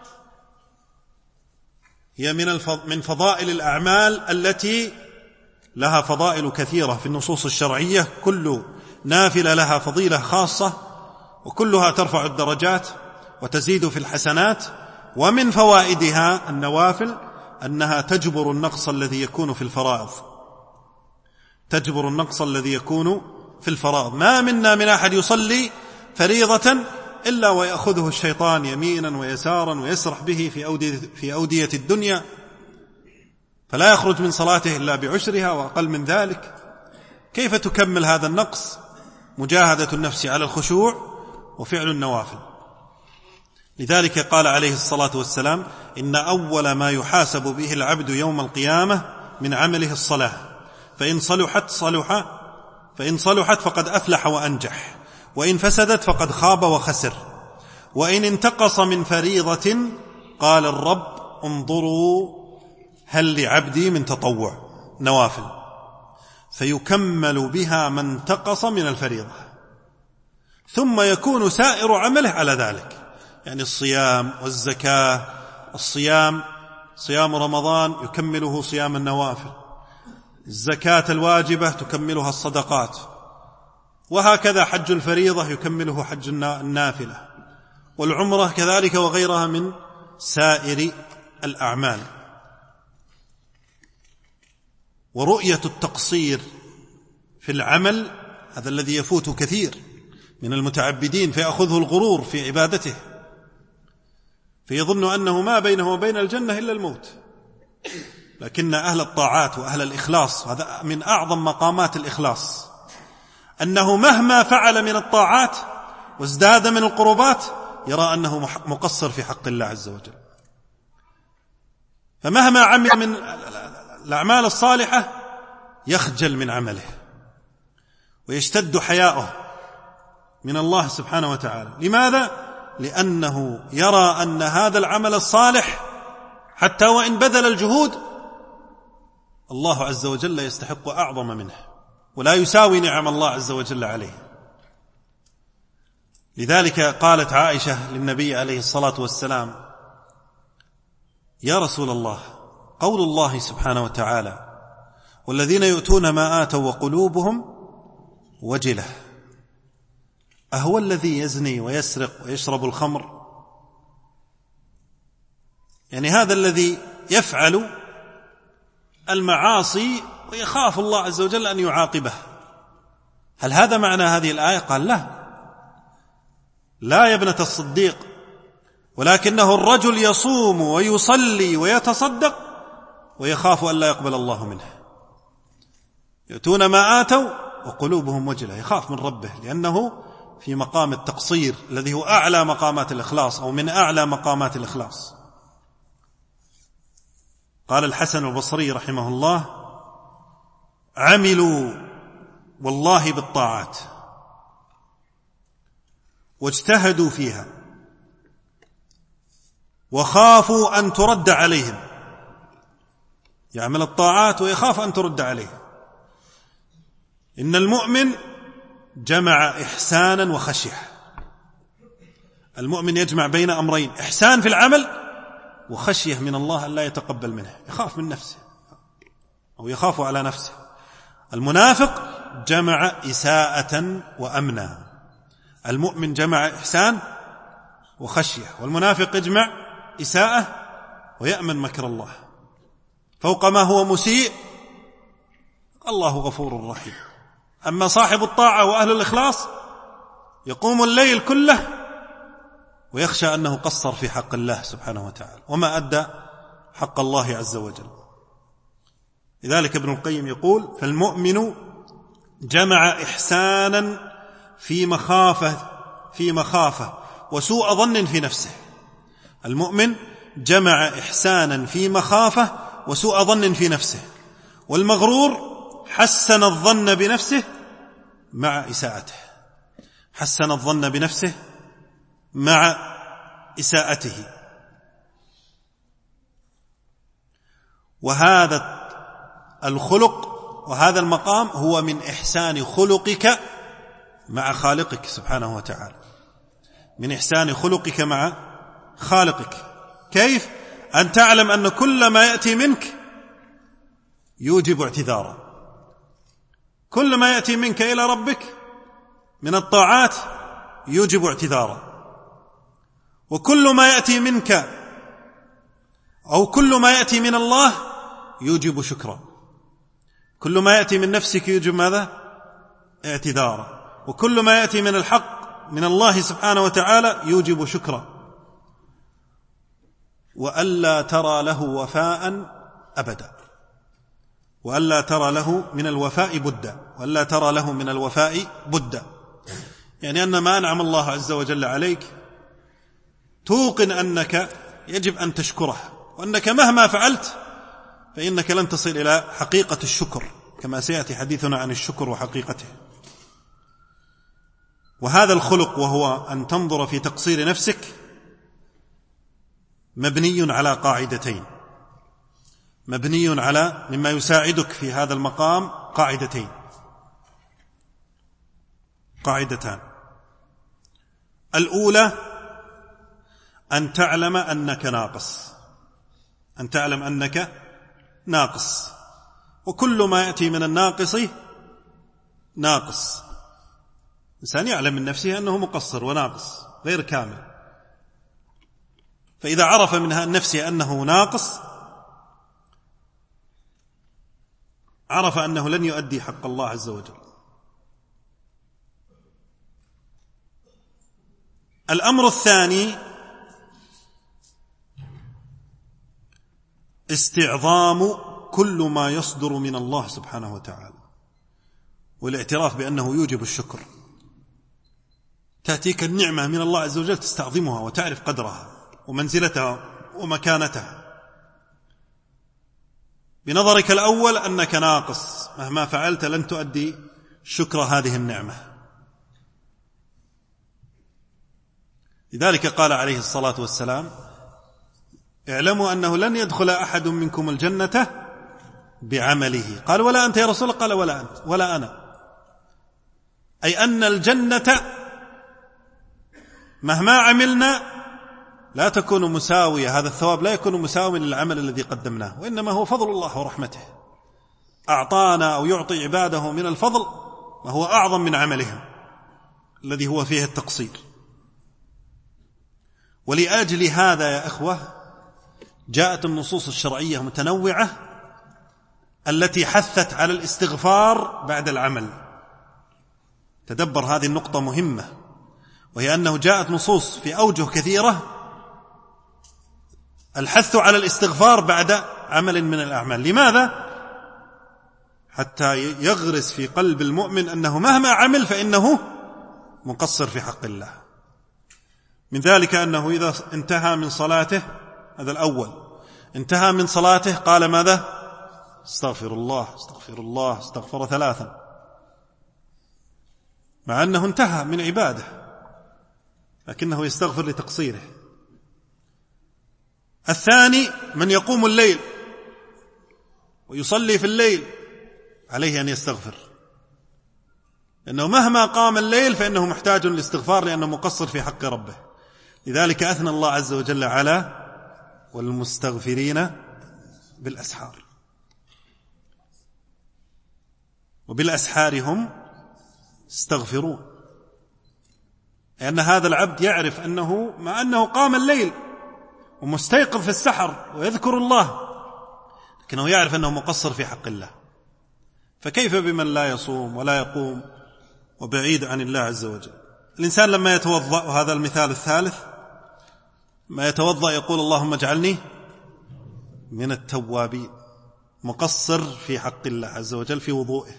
هي من فضائل الأعمال التي لها فضائل كثيرة في النصوص الشرعية، كل نافلة لها فضيلة خاصة، وكلها ترفع الدرجات وتزيد في الحسنات. ومن فوائدها النوافل أنها تجبر النقص الذي يكون في الفرائض، تجبر النقص الذي يكون في الفرائض. ما منا من أحد يصلي فريضة إلا ويأخذه الشيطان يمينا ويسارا ويسرح به في أودية الدنيا، فلا يخرج من صلاته إلا بعشرها وأقل من ذلك. كيف تكمل هذا النقص؟ مجاهدة النفس على الخشوع وفعل النوافل. لذلك قال عليه الصلاة والسلام: إن أول ما يحاسب به العبد يوم القيامة من عمله الصلاة، فإن صلحت فقد أفلح وأنجح، وإن فسدت فقد خاب وخسر. وإن انتقص من فريضة قال الرب: انظروا هل لعبدي من تطوع نوافل، فيكمل بها ما انتقص من الفريضة، ثم يكون سائر عمله على ذلك، يعني الصيام والزكاة. الصيام صيام رمضان يكمله صيام النوافل، الزكاة الواجبة تكملها الصدقات، وهكذا حج الفريضة يكمله حج النافلة، والعمرة كذلك، وغيرها من سائر الأعمال. ورؤية التقصير في العمل هذا الذي يفوت كثير من المتعبدين، فيأخذه الغرور في عبادته، فيظن أنه ما بينه وبين الجنة إلا الموت. لكن أهل الطاعات وأهل الإخلاص، هذا من أعظم مقامات الإخلاص، أنه مهما فعل من الطاعات وازداد من القربات يرى أنه مقصر في حق الله عز وجل، فمهما عمل من الأعمال الصالحة يخجل من عمله ويشتد حياؤه من الله سبحانه وتعالى. لماذا؟ لأنه يرى أن هذا العمل الصالح حتى وإن بذل الجهود الله عز وجل يستحق أعظم منه، ولا يساوي نعم الله عز وجل عليه. لذلك قالت عائشة للنبي عليه الصلاة والسلام: يا رسول الله، قول الله سبحانه وتعالى: والذين يؤتون ما آتوا وقلوبهم وجلة، أهو الذي يزني ويسرق ويشرب الخمر؟ يعني هذا الذي يفعل المعاصي ويخاف الله عز وجل أن يعاقبه، هل هذا معنى هذه الآية؟ قال: لا يا ابنة الصديق، ولكنه الرجل يصوم ويصلي ويتصدق ويخاف أن لا يقبل الله منه. يؤتون ما آتوا وقلوبهم وجلة، يخاف من ربه، لأنه في مقام التقصير الذي هو أعلى مقامات الإخلاص، أو من أعلى مقامات الإخلاص. قال الحسن البصري رحمه الله: عملوا والله بالطاعات واجتهدوا فيها وخافوا أن ترد عليهم، يعمل الطاعات ويخاف أن ترد عليه. إن المؤمن جمع إحسانا وخشية، المؤمن يجمع بين أمرين: إحسان في العمل وخشية من الله أن لا يتقبل منه، يخاف من نفسه أو يخاف على نفسه. المنافق جمع إساءة وأمنا، المؤمن جمع إحسان وخشية، والمنافق يجمع إساءة ويأمن مكر الله. فوق ما هو مسيء الله غفور رحيم. أما صاحب الطاعة وأهل الإخلاص يقوم الليل كله ويخشى أنه قصر في حق الله سبحانه وتعالى وما أدى حق الله عز وجل. لذلك ابن القيم يقول: فالمؤمن جمع إحسانا في مخافة وسوء ظن في نفسه. المؤمن جمع إحسانا في مخافة وسوء ظن في نفسه. والمغرور حسن الظن بنفسه مع إساءته، حسن الظن بنفسه مع إساءته. وهذا الخلق وهذا المقام هو من إحسان خلقك مع خالقك سبحانه وتعالى، من إحسان خلقك مع خالقك. كيف؟ أن تعلم أن كل ما يأتي منك يوجب اعتذارا، كل ما يأتي منك إلى ربك من الطاعات يوجب اعتذارا، وكل ما يأتي منك أو كل ما يأتي من الله يوجب شكرا. كل ما يأتي من نفسك يوجب ماذا؟ اعتذارا. وكل ما يأتي من الحق من الله سبحانه وتعالى يوجب شكرا. وألا ترى له وفاء أبدا، وألا ترى له من الوفاء بدا، وألا ترى له من الوفاء بدا، يعني أن ما أنعم الله عز وجل عليك توقن أنك يجب أن تشكره، وأنك مهما فعلت فإنك لن تصل إلى حقيقة الشكر، كما سيأتي حديثنا عن الشكر وحقيقته. وهذا الخلق وهو أن تنظر في تقصير نفسك مبني على قاعدتين، مبني على مما يساعدك في هذا المقام قاعدتين، قاعدتان. الأولى أن تعلم أنك ناقص، أن تعلم أنك ناقص، وكل ما يأتي من الناقص ناقص. إنسان يعلم من نفسه أنه مقصر وناقص غير كامل، فإذا عرف من نفسه أنه ناقص عرف أنه لن يؤدي حق الله عز وجل. الأمر الثاني استعظام كل ما يصدر من الله سبحانه وتعالى، والاعتراف بأنه يوجب الشكر. تأتيك النعمة من الله عز وجل تستعظمها وتعرف قدرها ومنزلتها ومكانتها. بنظرك الأول أنك ناقص، مهما فعلت لن تؤدي شكر هذه النعمة. لذلك قال عليه الصلاة والسلام: اعلموا أنه لن يدخل أحد منكم الجنة بعمله. قال: ولا أنت يا رسول الله؟ قال: ولا أنت ولا أنا. أي أن الجنة مهما عملنا لا تكون مساوية، هذا الثواب لا يكون مساويا للعمل الذي قدمناه، وإنما هو فضل الله ورحمته. أعطانا أو يعطي عباده من الفضل ما هو أعظم من عملهم الذي هو فيه التقصير. ولأجل هذا يا إخوة جاءت النصوص الشرعية متنوعة التي حثت على الاستغفار بعد العمل. تدبر هذه النقطة مهمة، وهي أنه جاءت نصوص في أوجه كثيرة الحث على الاستغفار بعد عمل من الأعمال. لماذا؟ حتى يغرس في قلب المؤمن أنه مهما عمل فإنه مقصر في حق الله. من ذلك أنه إذا انتهى من صلاته، هذا الأول، انتهى من صلاته قال ماذا؟ استغفر الله استغفر الله، استغفر 3، مع أنه انتهى من عباده لكنه يستغفر لتقصيره. الثاني من يقوم الليل ويصلي في الليل عليه أن يستغفر، لأنه مهما قام الليل فإنه محتاج للاستغفار لأنه مقصر في حق ربه. لذلك أثنى الله عز وجل على والمستغفرين بالأسحار، وبالأسحار هم استغفرون. لأن هذا العبد يعرف أنه مع أنه قام الليل ومستيقظ في السحر ويذكر الله، لكنه يعرف أنه مقصر في حق الله، فكيف بمن لا يصوم ولا يقوم وبعيد عن الله عز وجل؟ الإنسان لما يتوضأ، وهذا المثال الثالث، ما يتوضأ يقول اللهم اجعلني من التوابين، مقصر في حق الله عز وجل في وضوئه.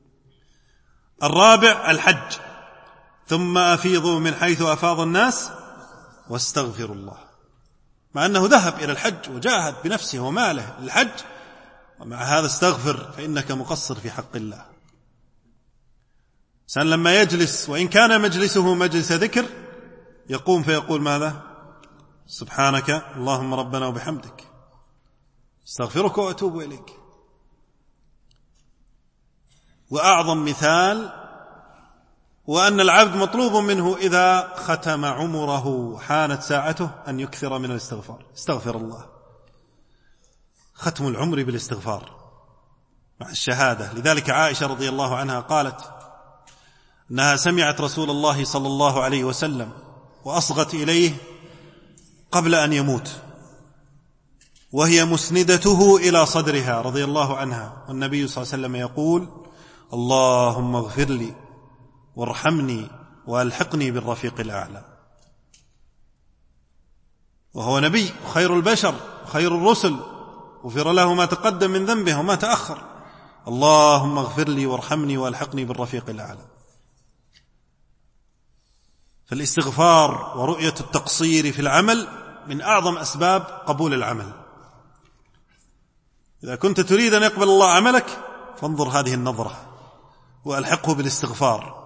الرابع الحج، ثم أفيضوا من حيث أفاض الناس واستغفروا الله، مع أنه ذهب إلى الحج وجاهد بنفسه وماله للحج، ومع هذا استغفر فإنك مقصر في حق الله. إنسان لما يجلس وإن كان مجلسه مجلس ذكر يقوم فيقول ماذا؟ سبحانك اللهم ربنا وبحمدك استغفرك وأتوب إليك. وأعظم مثال وأن العبد مطلوب منه إذا ختم عمره حانت ساعته أن يكثر من الاستغفار. استغفر الله، ختم العمر بالاستغفار مع الشهادة. لذلك عائشة رضي الله عنها قالت أنها سمعت رسول الله صلى الله عليه وسلم وأصغت إليه قبل أن يموت وهي مسندته إلى صدرها رضي الله عنها، والنبي صلى الله عليه وسلم يقول اللهم اغفر لي وارحمني وألحقني بالرفيق الأعلى. وهو نبي خير البشر خير الرسل، غفر له ما تقدم من ذنبه وما تأخر. اللهم اغفر لي وارحمني وألحقني بالرفيق الأعلى. فالاستغفار ورؤية التقصير في العمل من أعظم أسباب قبول العمل. إذا كنت تريد أن يقبل الله عملك فانظر هذه النظرة وألحقه بالاستغفار.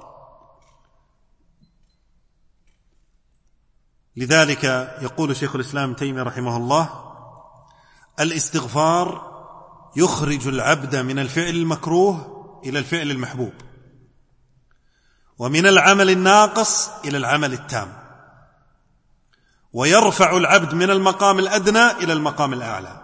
لذلك يقول شيخ الإسلام تيمية رحمه الله الاستغفار يخرج العبد من الفعل المكروه إلى الفعل المحبوب، ومن العمل الناقص إلى العمل التام، ويرفع العبد من المقام الأدنى إلى المقام الأعلى.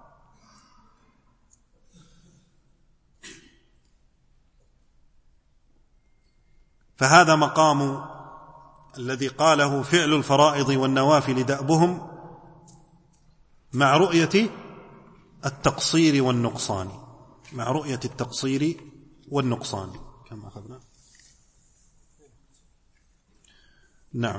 فهذا مقام الذي قاله فعل الفرائض والنوافل دأبهم مع رؤية التقصير والنقصان، مع رؤية التقصير والنقصان كما أخذنا. نعم.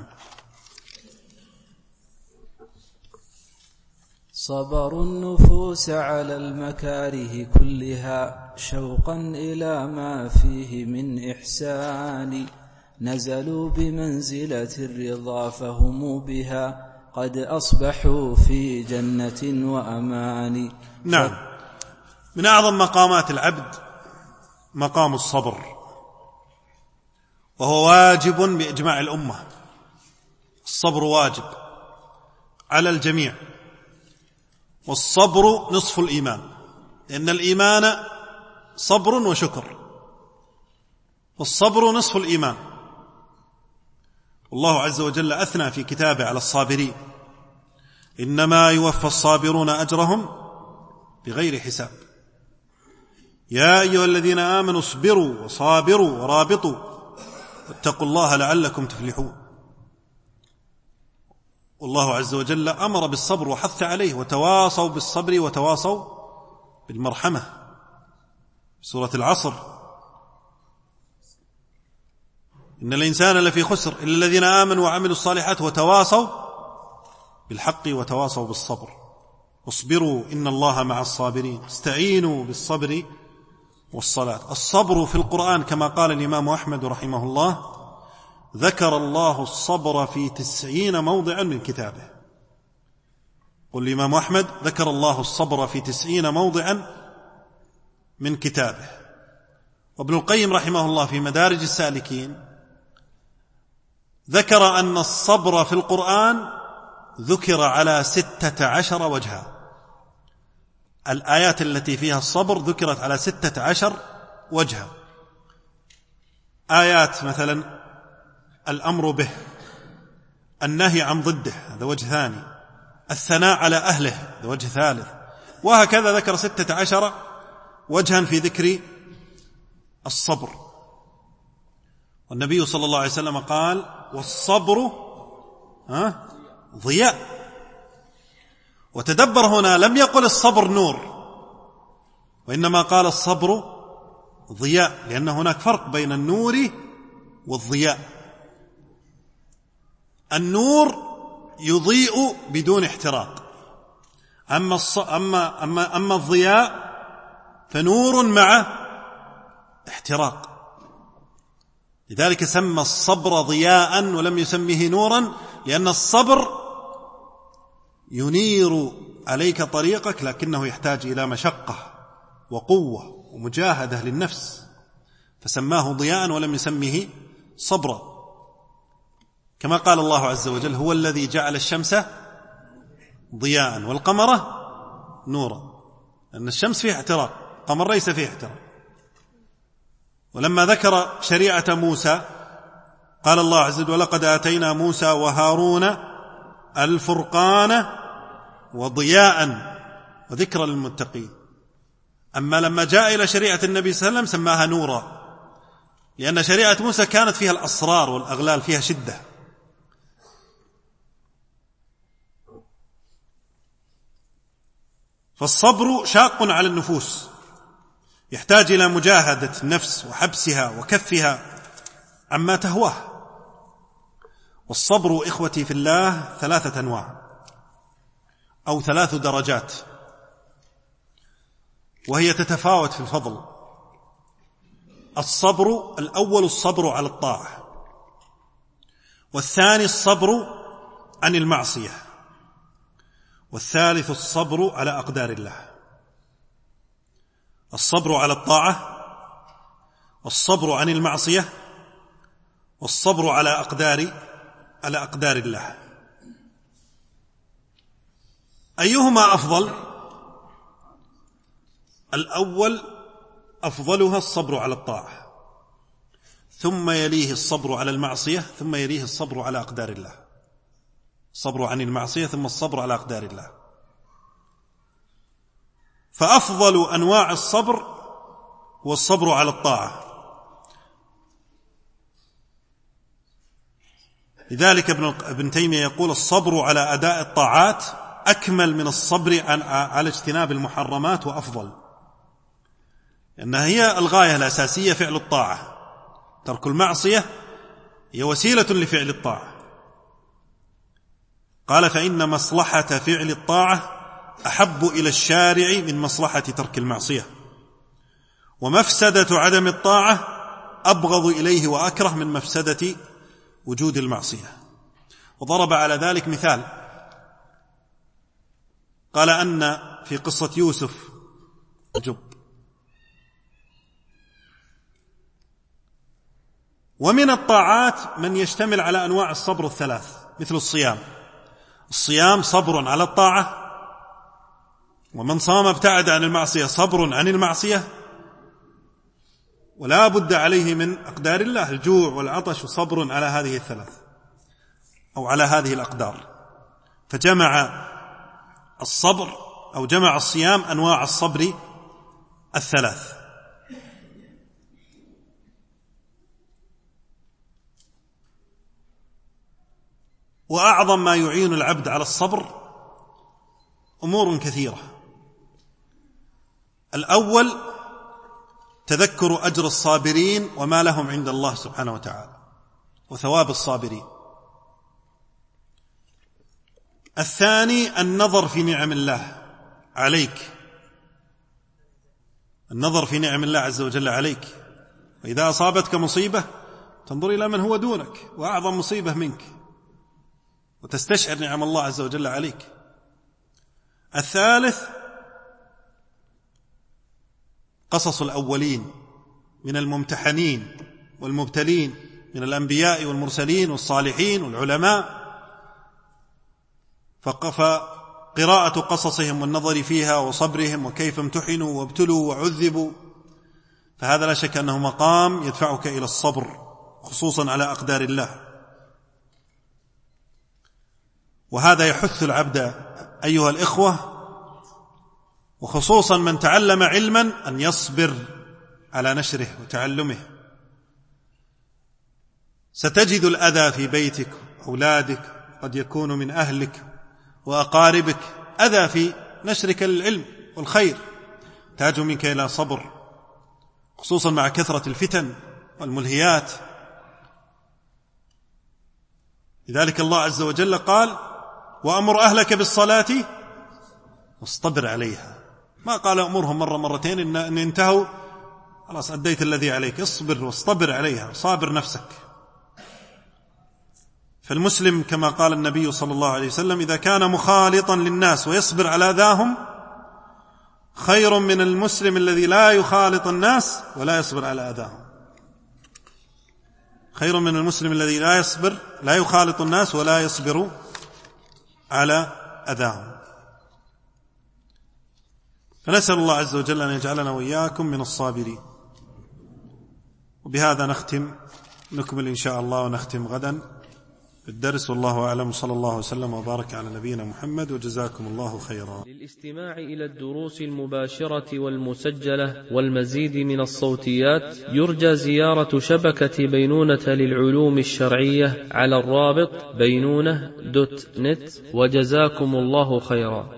صبر النفوس على المكاره كلها شوقا إلى ما فيه من إحسان، نزلوا بمنزلة الرضا فهم بها قد أصبحوا في جنة وأمان. نعم. من أعظم مقامات العبد مقام الصبر، وهو واجب بإجماع الأمة. الصبر واجب على الجميع، والصبر نصف الإيمان، لأن الإيمان صبر وشكر، والصبر نصف الإيمان. والله عز وجل أثنى في كتابه على الصابرين إنما يوفى الصابرون أجرهم بغير حساب. يا أيها الذين آمنوا اصبروا وصابروا ورابطوا واتقوا الله لعلكم تفلحون. والله عز وجل أمر بالصبر وحث عليه، وتواصوا بالصبر وتواصوا بالمرحمة، سورة العصر إن الإنسان لفي خسر إلا الذين آمنوا وعملوا الصالحات وتواصوا بالحق وتواصوا بالصبر. اصبروا إن الله مع الصابرين، استعينوا بالصبر والصلاة. الصبر في القرآن كما قال الإمام أحمد رحمه الله ذكر الله الصبر في 90 موضعا من كتابه. قل الإمام أحمد ذكر الله الصبر في 90 موضعا من كتابه. وابن القيم رحمه الله في مدارج السالكين ذكر أن الصبر في القرآن ذكر على 16 وجها. الآيات التي فيها الصبر ذكرت على 16 وجها. آيات مثلا الأمر به، النهي عن ضده، هذا وجه ثاني، الثناء على أهله، هذا وجه ثالث، وهكذا ذكر 16 وجها في ذكر الصبر. والنبي صلى الله عليه وسلم قال والصبر ضياء. وتدبر هنا لم يقل الصبر نور، وإنما قال الصبر ضياء، لأن هناك فرق بين النور والضياء. النور يضيء بدون احتراق، أما الضياء فنور مع احتراق. لذلك سمى الصبر ضياء ولم يسميه نورا، لأن الصبر ينير عليك طريقك، لكنه يحتاج إلى مشقة وقوة ومجاهدة للنفس، فسماه ضياء ولم يسميه صبرا. كما قال الله عز وجل: هو الذي جعل الشمس ضياء والقمر نورا، لأن الشمس فيها احتراق، القمر ليس فيه احتراق. ولما ذكر شريعة موسى قال الله عز وجل: ولقد آتينا موسى وهارون الفرقان وضياء وذكرا للمتقين. أما لما جاء إلى شريعة النبي صلى الله عليه وسلم سماها نورا، لأن شريعة موسى كانت فيها الأسرار والأغلال، فيها شدة. فالصبر شاق على النفوس، يحتاج إلى مجاهدة النفس وحبسها وكفها عما تهواه. والصبر إخوتي في الله 3 أنواع أو 3 درجات، وهي تتفاوت في الفضل. الصبر الأول الصبر على الطاعة، والثاني الصبر عن المعصية، والثالث الصبر على أقدار الله. الصبر على الطاعة، والصبر عن المعصية، والصبر على أقدار الله. أيهما أفضل؟ الأول أفضلها الصبر على الطاعة، ثم يليه الصبر على المعصية، ثم يليه الصبر على أقدار الله. الصبر عن المعصية ثم الصبر على أقدار الله. فأفضل أنواع الصبر هو الصبر على الطاعة. لذلك ابن تيمية يقول: الصبر على أداء الطاعات أكمل من الصبر على اجتناب المحرمات، وأفضل، لأنها هي الغاية الأساسية فعل الطاعة. ترك المعصية هي وسيلة لفعل الطاعة. قال: فإن مصلحة فعل الطاعة أحب إلى الشارع من مصلحة ترك المعصية، ومفسدة عدم الطاعة أبغض إليه وأكره من مفسدة وجود المعصية. وضرب على ذلك مثال، قال أن في قصة يوسف الجب. ومن الطاعات من يشتمل على أنواع الصبر 3، مثل الصيام. الصيام صبر على الطاعة، ومن صام ابتعد عن المعصية صبر عن المعصية، ولا بد عليه من أقدار الله، الجوع والعطش، صبر على هذه 3 أو على هذه الأقدار. فجمع الصبر أو جمع الصيام أنواع الصبر 3. وأعظم ما يعين العبد على الصبر أمور كثيرة. الأول تذكر أجر الصابرين وما لهم عند الله سبحانه وتعالى، وثواب الصابرين. الثاني النظر في نعم الله عليك، النظر في نعم الله عز وجل عليك. وإذا أصابتك مصيبة تنظر إلى من هو دونك وأعظم مصيبة منك، وتستشعر نعم الله عز وجل عليك. الثالث قصص الأولين من الممتحنين والمبتلين من الأنبياء والمرسلين والصالحين والعلماء، فقراءة قصصهم والنظر فيها وصبرهم وكيف امتحنوا وابتلوا وعذبوا، فهذا لا شك أنه مقام يدفعك إلى الصبر، خصوصا على أقدار الله. وهذا يحث العبد أيها الإخوة، وخصوصا من تعلم علما، أن يصبر على نشره وتعلمه. ستجد الأذى في بيتك، أولادك، قد يكون من أهلك وأقاربك، أذى في نشرك للعلم والخير، تحتاج منك إلى صبر خصوصا مع كثرة الفتن والملهيات. لذلك الله عز وجل قال: وأمر أهلك بالصلاة واصطبر عليها. ما قال أمرهم مرة مرتين إن انتهوا خلاص أديت الذي عليك، اصبر واصطبر عليها، صابر نفسك. فالمسلم كما قال النبي صلى الله عليه وسلم: إذا كان مخالطا للناس ويصبر على ذاهم خير من المسلم الذي لا يخالط الناس ولا يصبر على أذاهم. خير من المسلم الذي لا يخالط الناس ولا يصبر على أذاهم. فنسأل الله عز وجل أن يجعلنا وإياكم من الصابرين. وبهذا نكمل إن شاء الله، ونختم غدا الدرس. والله أعلم، صلى الله وسلم وبارك على نبينا محمد، وجزاكم الله خيرا. للاستماع إلى الدروس المباشرة والمسجلة والمزيد من الصوتيات يرجى زيارة شبكة بينونة للعلوم الشرعية على الرابط بينونة.net. وجزاكم الله خيرا.